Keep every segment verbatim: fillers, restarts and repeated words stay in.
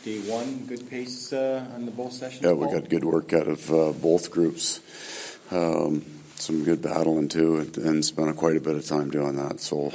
day one, good pace uh, on the both sessions? Yeah, we got good work out of uh, both groups. Um, some good battling too, and, and spent quite a bit of time doing that. So,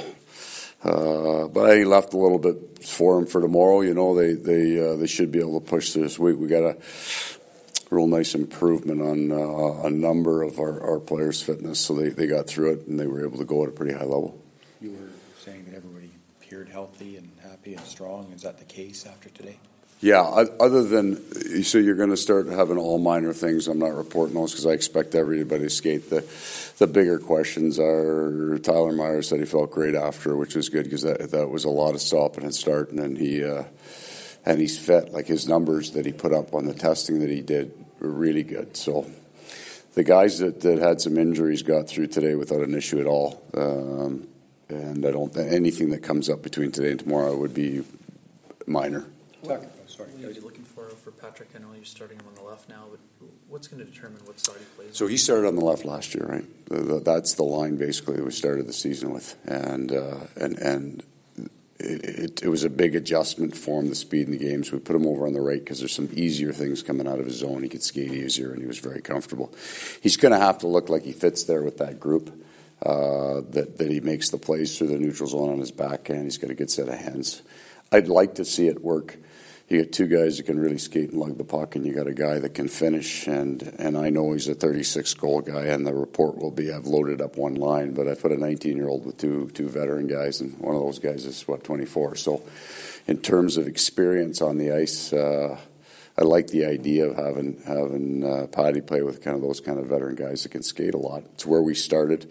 uh, but I left a little bit for them for tomorrow. You know, they they uh, they should be able to push this week. We got a real nice improvement on uh, a number of our, our players' fitness, so they, they got through it and they were able to go at a pretty high level. You were saying that everybody appeared healthy and happy and strong. Is that the case after today? Yeah, other than, so you're going to start having all minor things. I'm not reporting those because I expect everybody to skate. The the bigger questions are, Tyler Myers said he felt great after, which was good because that, that was a lot of stopping and starting, and he uh, and he's fit. Like his numbers that he put up on the testing that he did were really good. So the guys that, that had some injuries got through today without an issue at all. Um, and I don't anything that comes up between today and tomorrow would be minor. What, sorry. What are you looking for for Patrick? I know you're starting him on the left now, but what's going to determine what side he plays? So he started on the left last year, right? That's the line basically that we started the season with, and uh, and and it, it, it was a big adjustment for him, the speed in the games. We put him over on the right because there's some easier things coming out of his zone. He could skate easier, and he was very comfortable. He's going to have to look like he fits there with that group. Uh, that that he makes the plays through the neutral zone on his backhand. He's got a good set of hands. I'd like to see it work. You get two guys that can really skate and lug the puck, and you got a guy that can finish. And, and I know he's a thirty-six goal guy, and the report will be I've loaded up one line, but I put a nineteen-year-old with two two veteran guys, and one of those guys is, what, twenty-four. So in terms of experience on the ice, uh, I like the idea of having having uh, Patty play with kind of those kind of veteran guys that can skate a lot. It's where we started.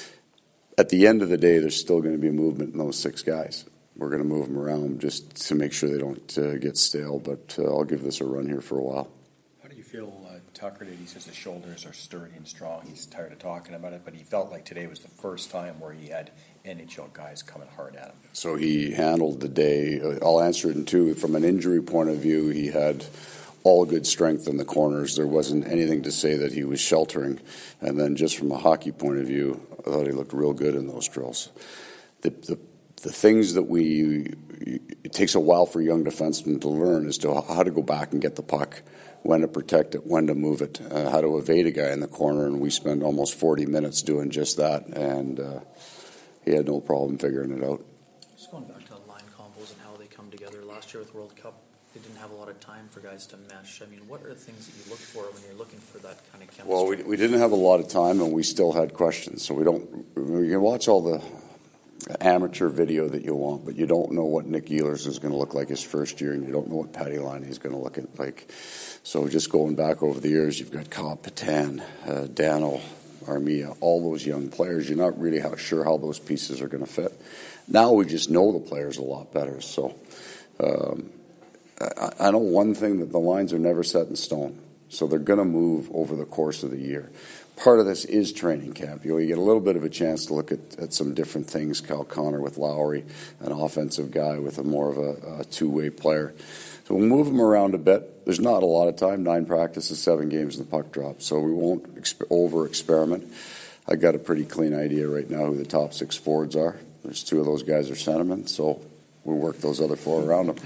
At the end of the day, there's still going to be movement in those six guys. We're going to move them around just to make sure they don't uh, get stale, but uh, I'll give this a run here for a while. How do you feel uh, Tucker did? He says his shoulders are sturdy and strong. He's tired of talking about it, but he felt like today was the first time where he had N H L guys coming hard at him. So he handled the day. I'll answer it in two. From an injury point of view, he had all good strength in the corners. There wasn't anything to say that he was sheltering. And then just from a hockey point of view, I thought he looked real good in those drills. The, the The things that we, it takes a while for young defensemen to learn as to how to go back and get the puck, when to protect it, when to move it, uh, how to evade a guy in the corner, and we spent almost forty minutes doing just that, and uh, he had no problem figuring it out. Just going back to line combos and how they come together. Last year with World Cup, they didn't have a lot of time for guys to mesh. I mean, what are the things that you look for when you're looking for that kind of chemistry? Well, we, we didn't have a lot of time, and we still had questions, so we don't, we can watch all the amateur video that you want, but you don't know what Nick Ehlers is going to look like his first year, and you don't know what Patty Laine is going to look at like. So just going back over the years, you've got Kyle Patan, uh, Dano, Armia, all those young players. You're not really how, sure how those pieces are going to fit. Now we just know the players a lot better. So um, I, I know one thing, that the lines are never set in stone. So they're going to move over the course of the year. Part of this is training camp. You know, you get a little bit of a chance to look at, at some different things. Kyle Connor with Lowry, an offensive guy with a more of a, a two-way player. So we'll move them around a bit. There's not a lot of time, nine practices, seven games, and the puck drop. So we won't exp- over-experiment. I got a pretty clean idea right now who the top six forwards are. There's two of those guys are centermen, so we'll work those other four around them.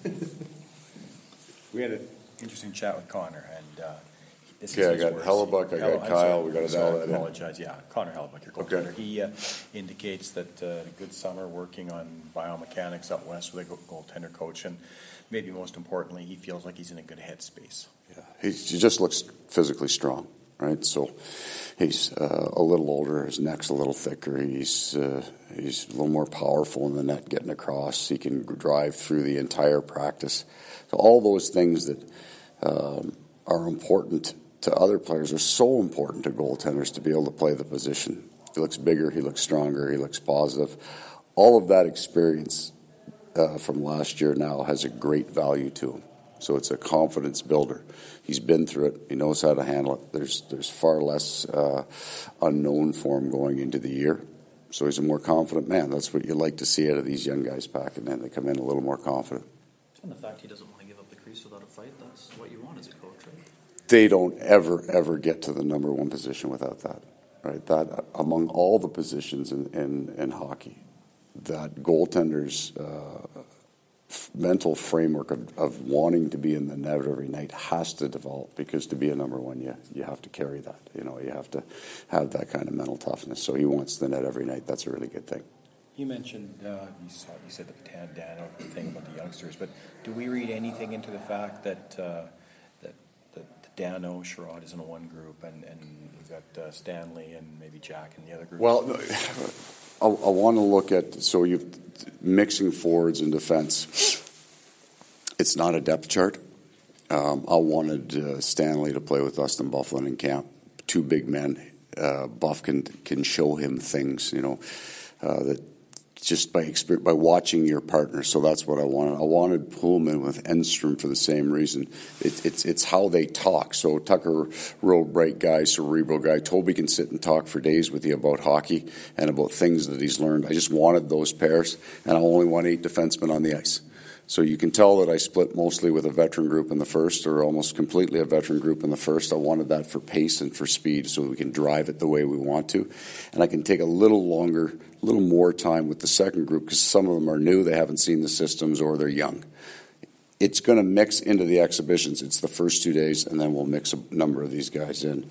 We had an interesting chat with Connor, and uh, this yeah, is I got Hellebuck, I got Hell, Kyle, sorry, we got to sorry, dial that in. apologize, yeah, Connor Hellebuck, your goaltender. Okay. He uh, indicates that uh, a good summer working on biomechanics out west with a goaltender coach, and maybe most importantly, he feels like he's in a good headspace. Yeah, he, he just looks physically strong, right? So he's uh, a little older, his neck's a little thicker, he's uh, he's a little more powerful in the net getting across. He can drive through the entire practice. So all those things that um, are important to other players are so important to goaltenders to be able to play the position. He looks bigger, he looks stronger, he looks positive. All of that experience uh, from last year now has a great value to him. So it's a confidence builder. He's been through it. He knows how to handle it. There's there's far less uh, unknown for him going into the year. So he's a more confident man. That's what you like to see out of these young guys packing in. They come in a little more confident. And the fact he doesn't want to give up the crease without a fight, that's what you want as a coach, right? They don't ever, ever get to the number one position without that, right? That among all the positions in, in, in hockey, that goaltenders uh, f- mental framework of, of wanting to be in the net every night has to develop, because to be a number one, you, you have to carry that. You know, you have to have that kind of mental toughness. So he wants the net every night. That's a really good thing. You mentioned, uh, you, saw, you said the Patan Dano thing about the youngsters, but do we read anything into the fact that uh, that, that Dano, Sherrod is in one group, and, and you've got uh, Stanley and maybe Jack in the other group? Well, I, I want to look at, so you've mixing forwards and defense. It's not a depth chart. Um, I wanted uh, Stanley to play with Dustin Byfuglien in camp. Two big men. Uh, Buff can can show him things, you know, uh, that just by experience, by watching your partner. So that's what I wanted. I wanted Pullman with Enstrom for the same reason. It, it's it's how they talk. So Tucker, real bright guy, cerebral guy. Toby can sit and talk for days with you about hockey and about things that he's learned. I just wanted those pairs, and I only want eight defensemen on the ice. So you can tell that I split mostly with a veteran group in the first, or almost completely a veteran group in the first. I wanted that for pace and for speed, so we can drive it the way we want to. And I can take a little longer, a little more time with the second group, because some of them are new, they haven't seen the systems, or they're young. It's going to mix into the exhibitions. It's the first two days, and then we'll mix a number of these guys in.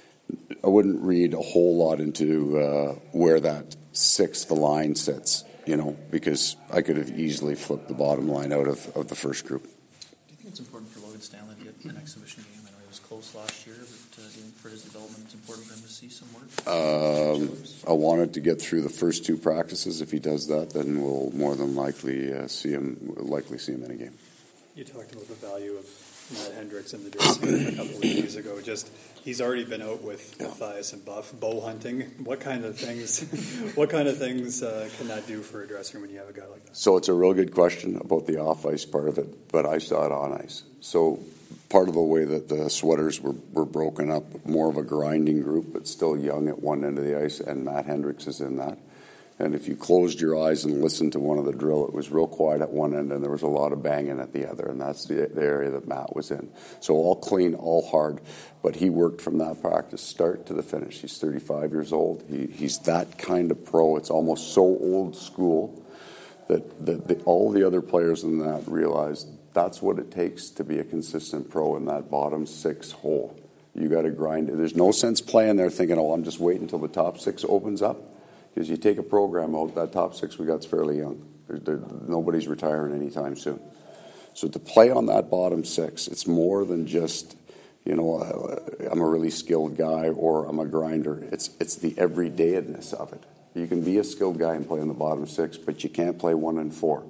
I wouldn't read a whole lot into uh, where that sixth line sits. You know, because I could have easily flipped the bottom line out of, of the first group. Do you think it's important for Logan Stanley to get an exhibition game? I know he was close last year, but uh, do you think for his development it's important for him to see some work? Um, I wanted to get through the first two practices. If he does that, then we'll more than likely uh, see him likely see him in a game. You talked about the value of Matt Hendricks in the dressing room a couple of days ago. Just he's already been out with Yeah. Matthias and Buff bow hunting. What kind of things? what kind of things uh, can that do for a dressing room when you have a guy like that? So it's a real good question about the off ice part of it, but I saw it on ice. So part of the way that the sweaters were, were broken up, more of a grinding group, but still young at one end of the ice, and Matt Hendricks is in that. And if you closed your eyes and listened to one of the drill, it was real quiet at one end and there was a lot of banging at the other, and that's the, the area that Matt was in. So all clean, all hard, but he worked from that practice start to the finish. He's thirty-five years old. He, he's that kind of pro. It's almost so old school that, that the, all the other players in that realized that's what it takes to be a consistent pro in that bottom six hole. You got to grind it. There's no sense playing there thinking, oh, I'm just waiting until the top six opens up. Because you take a program out, that top six we got's fairly young. There, there, nobody's retiring anytime soon. So to play on that bottom six, it's more than just, you know, uh, I'm a really skilled guy or I'm a grinder. It's it's the everydayness of it. You can be a skilled guy and play on the bottom six, but you can't play one and four.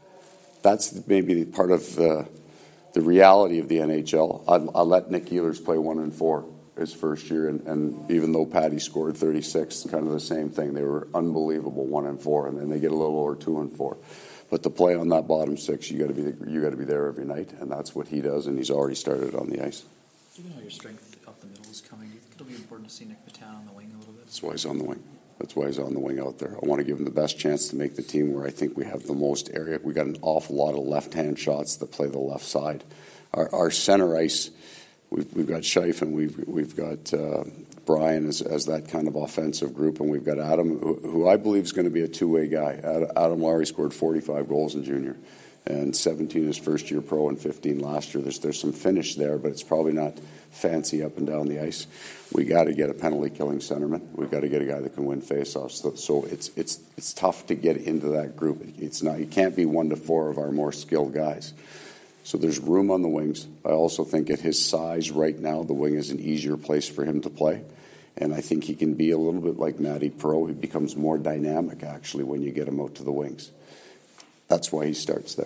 That's maybe part of the, the reality of the N H L. I, I let Nick Ehlers play one and four his first year, and, and even though Patty scored thirty-six, kind of the same thing. They were unbelievable one and four, and then they get a little over two and four. But to play on that bottom six, you got to be the, you got to be there every night, and that's what he does, and he's already started on the ice. Given how your strength up the middle is coming, do you think it'll be important to see Nick Patan on the wing a little bit? That's why he's on the wing. That's why he's on the wing out there. I want to give him the best chance to make the team where I think we have the most area. We got an awful lot of left-hand shots that play the left side. Our, our center ice. We've, we've got Scheif and we've we've got uh, Brian as, as that kind of offensive group, and we've got Adam, who, who I believe is going to be a two-way guy. Adam Lowry scored forty-five goals in junior, and seventeen his first year pro, and fifteen last year. There's there's some finish there, but it's probably not fancy up and down the ice. We got to get a penalty-killing centerman. We've got to get a guy that can win faceoffs. So, so it's it's it's tough to get into that group. It's not you can't be one to four of our more skilled guys. So there's room on the wings. I also think at his size right now, the wing is an easier place for him to play. And I think he can be a little bit like Matty Pro. He becomes more dynamic, actually, when you get him out to the wings. That's why he starts there.